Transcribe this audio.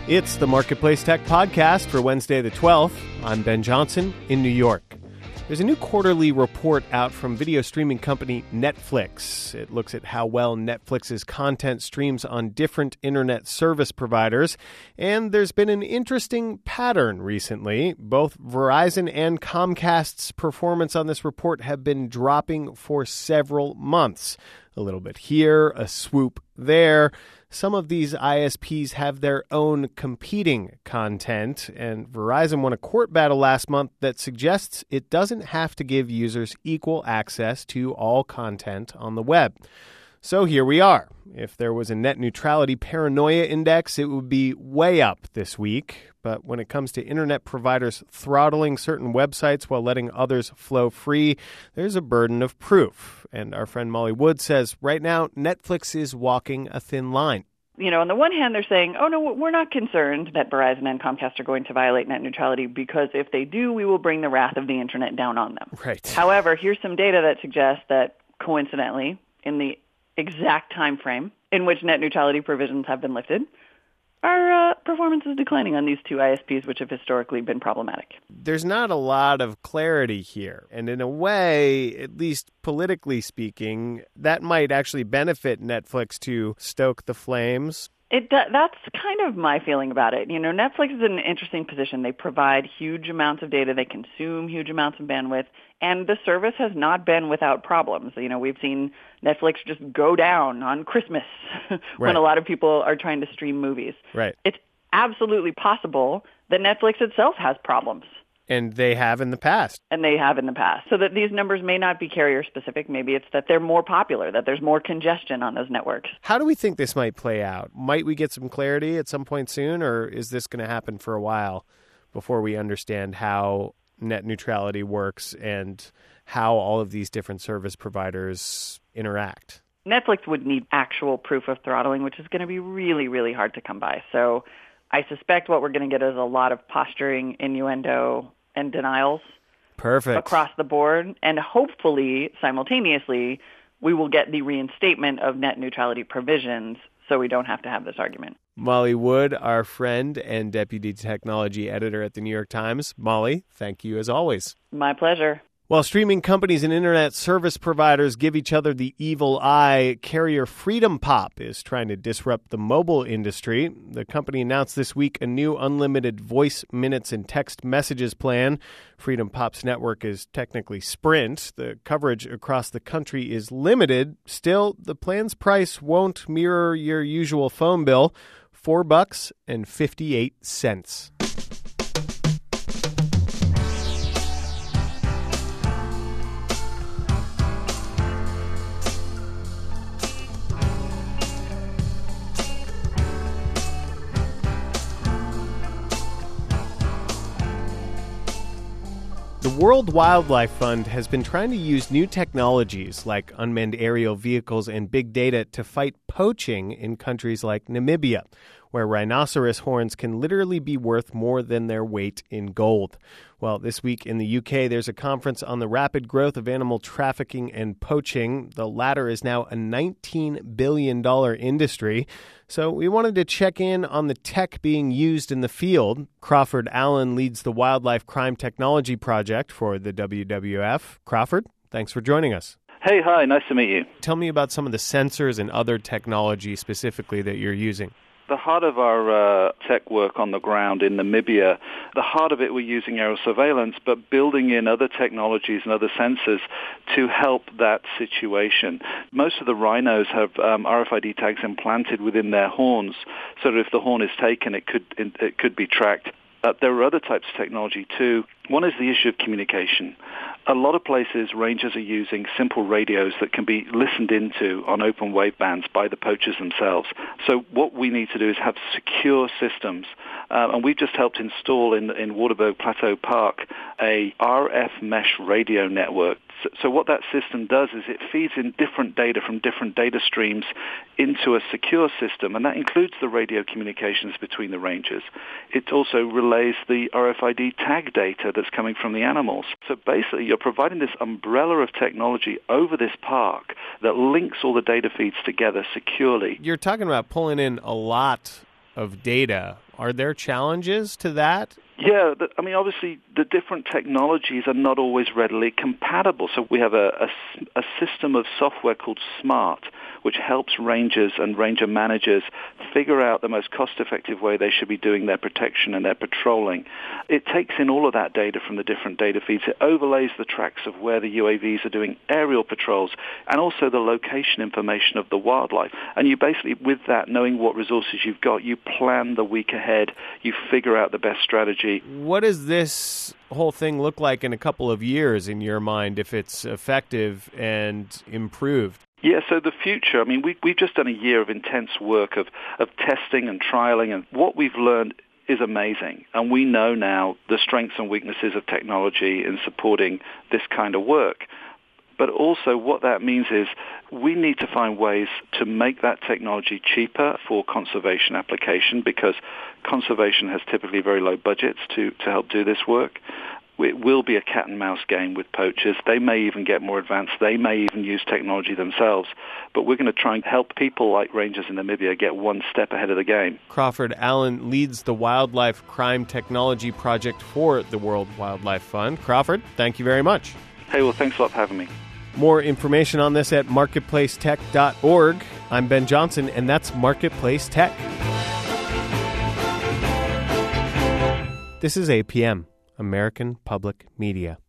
It's the Marketplace Tech Podcast for Wednesday the 12th. I'm Ben Johnson in New York. There's a new quarterly report out from video streaming company Netflix. It looks at how well Netflix's content streams on different internet service providers. And there's been an interesting pattern recently. Both Verizon and Comcast's performance on this report have been dropping for several months. A little bit here, a swoop there. Some of these ISPs have their own competing content, and Verizon won a court battle last month that suggests it doesn't have to give users equal access to all content on the web. So here we are. If there was a net neutrality paranoia index, it would be way up this week. But when it comes to internet providers throttling certain websites while letting others flow free, there's a burden of proof. And our friend Molly Wood says right now, Netflix is walking a thin line. You know, on the one hand, they're saying, oh, no, we're not concerned that Verizon and Comcast are going to violate net neutrality because if they do, we will bring the wrath of the internet down on them. Right. However, here's some data that suggests that coincidentally, in the exact time frame in which net neutrality provisions have been lifted, our performance is declining on these two ISPs, which have historically been problematic. There's not a lot of clarity here. And in a way, at least politically speaking, that might actually benefit Netflix to stoke the flames. That's kind of my feeling about it. You know, Netflix is in an interesting position. They provide huge amounts of data. They consume huge amounts of bandwidth. And the service has not been without problems. You know, we've seen Netflix just go down on Christmas when a lot of people are trying to stream movies. Right. It's absolutely possible that Netflix itself has problems. And they have in the past. So that these numbers may not be carrier specific. Maybe it's that they're more popular, that there's more congestion on those networks. How do we think this might play out? Might we get some clarity at some point soon, or is this going to happen for a while before we understand how net neutrality works and how all of these different service providers interact? Netflix would need actual proof of throttling, which is going to be really, really hard to come by. So I suspect what we're going to get is a lot of posturing, innuendo, and denials. Perfect. Across the board. And hopefully, simultaneously, we will get the reinstatement of net neutrality provisions so we don't have to have this argument. Molly Wood, our friend and deputy technology editor at the New York Times. Molly, thank you as always. My pleasure. While streaming companies and internet service providers give each other the evil eye, carrier Freedom Pop is trying to disrupt the mobile industry. The company announced this week a new unlimited voice, minutes, and text messages plan. Freedom Pop's network is technically Sprint. The coverage across the country is limited. Still, the plan's price won't mirror your usual phone bill, $4.58. The World Wildlife Fund has been trying to use new technologies like unmanned aerial vehicles and big data to fight poaching in countries like Namibia, where rhinoceros horns can literally be worth more than their weight in gold. Well, this week in the UK, there's a conference on the rapid growth of animal trafficking and poaching. The latter is now a $19 billion industry. So we wanted to check in on the tech being used in the field. Crawford Allen leads the Wildlife Crime Technology Project for the WWF. Crawford, thanks for joining us. Hey, hi, nice to meet you. Tell me about some of the sensors and other technology specifically that you're using. The heart of our tech work on the ground in Namibia, the heart of it, we're using aerial surveillance, but building in other technologies and other sensors to help that situation. Most of the rhinos have RFID tags implanted within their horns, so that if the horn is taken, it could be tracked. There are other types of technology too. One is the issue of communication. A lot of places, rangers are using simple radios that can be listened into on open wavebands by the poachers themselves. So what we need to do is have secure systems. And we've just helped install in Waterberg Plateau Park a RF mesh radio network. So what that system does is it feeds in different data from different data streams into a secure system, and that includes the radio communications between the rangers. It also relays the RFID tag data that's coming from the animals. So basically, you're providing this umbrella of technology over this park that links all the data feeds together securely. You're talking about pulling in a lot of data. Are there challenges to that? Yeah, obviously the different technologies are not always readily compatible. So we have a system of software called SMART, which helps rangers and ranger managers figure out the most cost-effective way they should be doing their protection and their patrolling. It takes in all of that data from the different data feeds. It overlays the tracks of where the UAVs are doing aerial patrols and also the location information of the wildlife. And you basically, with that, knowing what resources you've got, you plan the week ahead, you figure out the best strategy. What does this whole thing look like in a couple of years in your mind if it's effective and improved? Yeah, so the future, we've just done a year of intense work of testing and trialing, and what we've learned is amazing. And we know now the strengths and weaknesses of technology in supporting this kind of work. But also what that means is we need to find ways to make that technology cheaper for conservation application, because conservation has typically very low budgets to help do this work. It will be a cat and mouse game with poachers. They may even get more advanced. They may even use technology themselves. But we're going to try and help people like rangers in Namibia get one step ahead of the game. Crawford Allen leads the Wildlife Crime Technology Project for the World Wildlife Fund. Crawford, thank you very much. Hey, well, thanks a lot for having me. More information on this at marketplacetech.org. I'm Ben Johnson, and that's Marketplace Tech. This is APM, American Public Media.